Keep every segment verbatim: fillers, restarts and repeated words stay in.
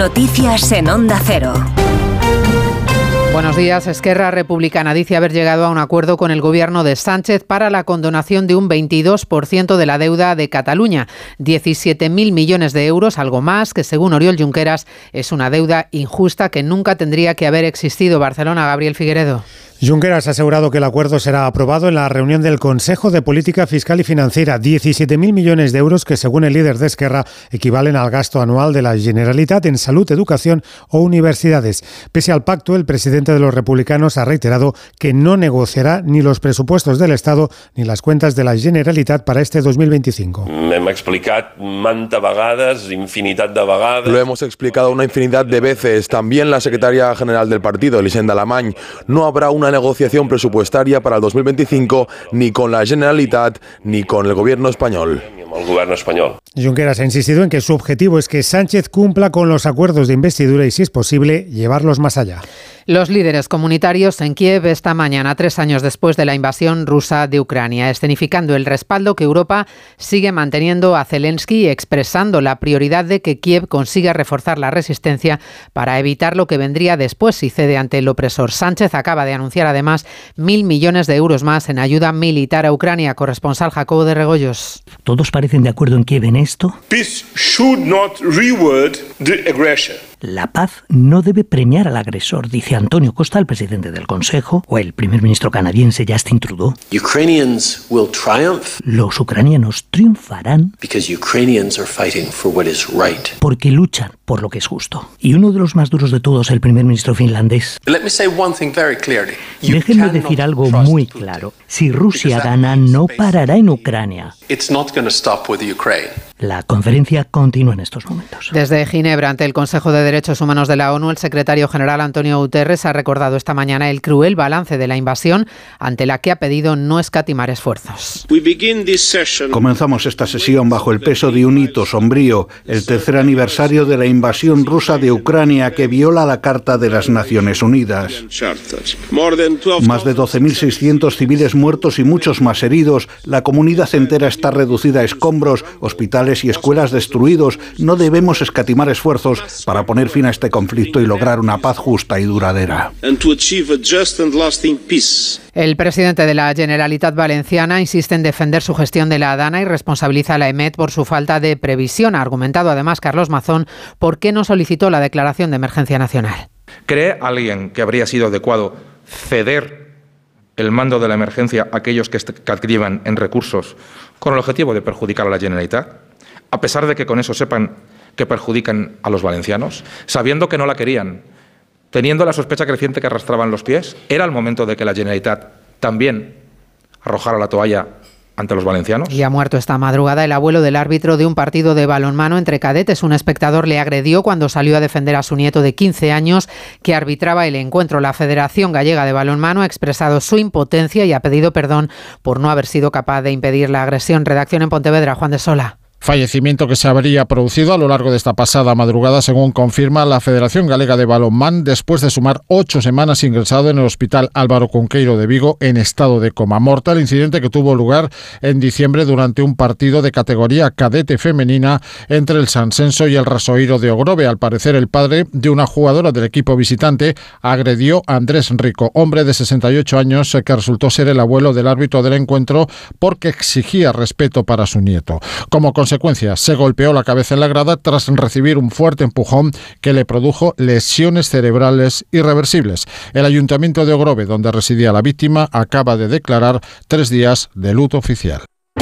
Noticias en Onda Cero. Buenos días. Esquerra Republicana dice haber llegado a un acuerdo con el gobierno de Sánchez para la condonación de un veintidós por ciento de la deuda de Cataluña, diecisiete mil millones de euros, algo más que, según Oriol Junqueras, es una deuda injusta que nunca tendría que haber existido. Barcelona, Gabriel Figueredo. Junqueras ha asegurado que el acuerdo será aprobado en la reunión del Consejo de Política Fiscal y Financiera. diecisiete mil millones de euros que, según el líder de Esquerra, equivalen al gasto anual de la Generalitat en salud, educación o universidades. Pese al pacto, el presidente de los republicanos ha reiterado que no negociará ni los presupuestos del Estado ni las cuentas de la Generalitat para este dos mil veinticinco. Hem explicat manta vegades, infinitat de vegades. Lo hemos explicado una infinidad de veces. También la secretaria general del partido, Elisenda Alamany. No habrá una negociación presupuestaria para el dos mil veinticinco ni con la Generalitat ni con el gobierno español. El gobierno español. Junqueras ha insistido en que su objetivo es que Sánchez cumpla con los acuerdos de investidura y, si es posible, llevarlos más allá. Los líderes comunitarios en Kiev esta mañana, tres años después de la invasión rusa de Ucrania, escenificando el respaldo que Europa sigue manteniendo a Zelensky y expresando la prioridad de que Kiev consiga reforzar la resistencia para evitar lo que vendría después si cede ante el opresor. Sánchez acaba de anunciar además mil millones de euros más en ayuda militar a Ucrania. Corresponsal Jacobo de Regoyos. ¿Todos parecen de acuerdo en Kiev en esto? Peace should not reward the aggressor. La paz no debe premiar al agresor, dice Antonio Costa, el presidente del Consejo, o el primer ministro canadiense Justin Trudeau. Ukrainians will triumph. Los ucranianos triunfarán because Ukrainians are fighting for what is right. Porque luchan por lo que es justo. Y uno de los más duros de todos, el primer ministro finlandés. Let me say one thing very clearly. Déjenme decir algo muy claro. Si Rusia gana, no parará en Ucrania. It's not going to stop with Ukraine. La conferencia continúa en estos momentos. Desde Ginebra, ante el Consejo de Derechos Humanos de la ONU, el secretario general Antonio Guterres ha recordado esta mañana el cruel balance de la invasión, ante la que ha pedido no escatimar esfuerzos. Comenzamos esta sesión bajo el peso de un hito sombrío, el tercer aniversario de la invasión rusa de Ucrania, que viola la Carta de las Naciones Unidas. Más de doce mil seiscientos civiles muertos y muchos más heridos. La comunidad entera está reducida a escombros, hospitales y escuelas destruidos. No debemos escatimar esfuerzos para poner fin a este conflicto y lograr una paz justa y duradera. El presidente de la Generalitat Valenciana insiste en defender su gestión de la Dana y responsabiliza a la EMET por su falta de previsión. Ha argumentado además Carlos Mazón por qué no solicitó la declaración de emergencia nacional. ¿Cree alguien que habría sido adecuado ceder el mando de la emergencia a aquellos que escatiman en recursos con el objetivo de perjudicar a la Generalitat? A pesar de que con eso sepan que perjudican a los valencianos, sabiendo que no la querían, teniendo la sospecha creciente que arrastraban los pies, ¿era el momento de que la Generalitat también arrojara la toalla ante los valencianos? Y ha muerto esta madrugada el abuelo del árbitro de un partido de balonmano entre cadetes. Un espectador le agredió cuando salió a defender a su nieto de quince años que arbitraba el encuentro. La Federación Gallega de Balonmano ha expresado su impotencia y ha pedido perdón por no haber sido capaz de impedir la agresión. Redacción en Pontevedra, Juan de Sola. Fallecimiento que se habría producido a lo largo de esta pasada madrugada, según confirma la Federación Galega de Balonmán, después de sumar ocho semanas ingresado en el Hospital Álvaro Cunqueiro de Vigo en estado de coma. Mortal incidente que tuvo lugar en diciembre durante un partido de categoría cadete femenina entre el Sansenso y el Rasoiro de Ogrove. Al parecer, el padre de una jugadora del equipo visitante agredió a Andrés Rico, hombre de sesenta y ocho años que resultó ser el abuelo del árbitro del encuentro porque exigía respeto para su nieto. Como consecuencia, se golpeó la cabeza en la grada tras recibir un fuerte empujón que le produjo lesiones cerebrales irreversibles. El Ayuntamiento de Ogrove, donde residía la víctima, acaba de declarar tres días de luto oficial.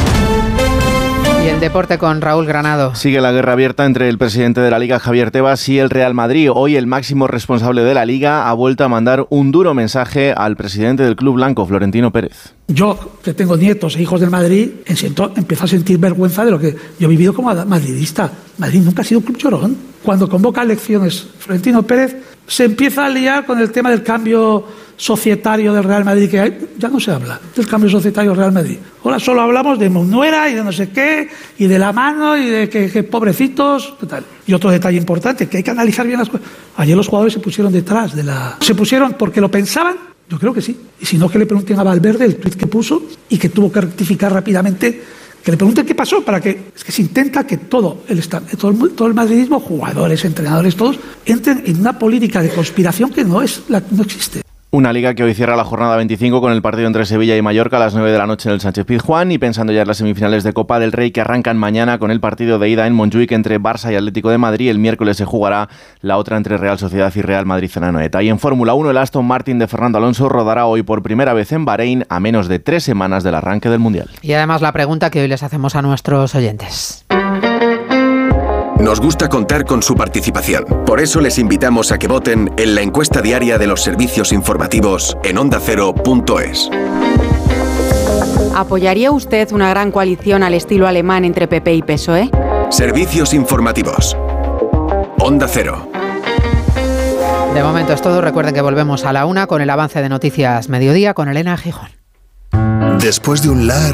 Y el deporte con Raúl Granado. Sigue la guerra abierta entre el presidente de la Liga, Javier Tebas, y el Real Madrid. Hoy el máximo responsable de la Liga ha vuelto a mandar un duro mensaje al presidente del club blanco, Florentino Pérez. Yo, que tengo nietos e hijos del Madrid, empiezo a sentir vergüenza de lo que yo he vivido como madridista. Madrid nunca ha sido un club llorón. Cuando convoca elecciones Florentino Pérez, se empieza a liar con el tema del cambio societario del Real Madrid, que hay, ya no se habla del cambio societario del Real Madrid. Ahora solo hablamos de Munuera y de no sé qué, y de la mano, y de que, que pobrecitos, tal. Y otro detalle importante, que hay que analizar bien las cosas. Ayer los jugadores se pusieron detrás de la... ¿Se pusieron porque lo pensaban? Yo creo que sí. Y si no, que le pregunten a Valverde el tuit que puso y que tuvo que rectificar rápidamente Que le pregunten qué pasó para que... Es que se intenta que todo el, todo el, todo el madridismo, jugadores, entrenadores, todos, entren en una política de conspiración que no, es la, no existe. Una Liga que hoy cierra la jornada veinticinco con el partido entre Sevilla y Mallorca a las nueve de la noche en el Sánchez-Pizjuán y pensando ya en las semifinales de Copa del Rey que arrancan mañana con el partido de ida en Montjuic entre Barça y Atlético de Madrid. El miércoles se jugará la otra entre Real Sociedad y Real Madrid-Anoeta. Y en Fórmula uno el Aston Martin de Fernando Alonso rodará hoy por primera vez en Bahrein a menos de tres semanas del arranque del Mundial. Y además la pregunta que hoy les hacemos a nuestros oyentes. Nos gusta contar con su participación. Por eso les invitamos a que voten en la encuesta diaria de los servicios informativos en onda cero punto es. ¿Apoyaría usted una gran coalición al estilo alemán entre P P y P S O E? Servicios informativos. Onda Cero. De momento es todo. Recuerden que volvemos a la una con el avance de Noticias Mediodía con Elena Gijón. Después de un largo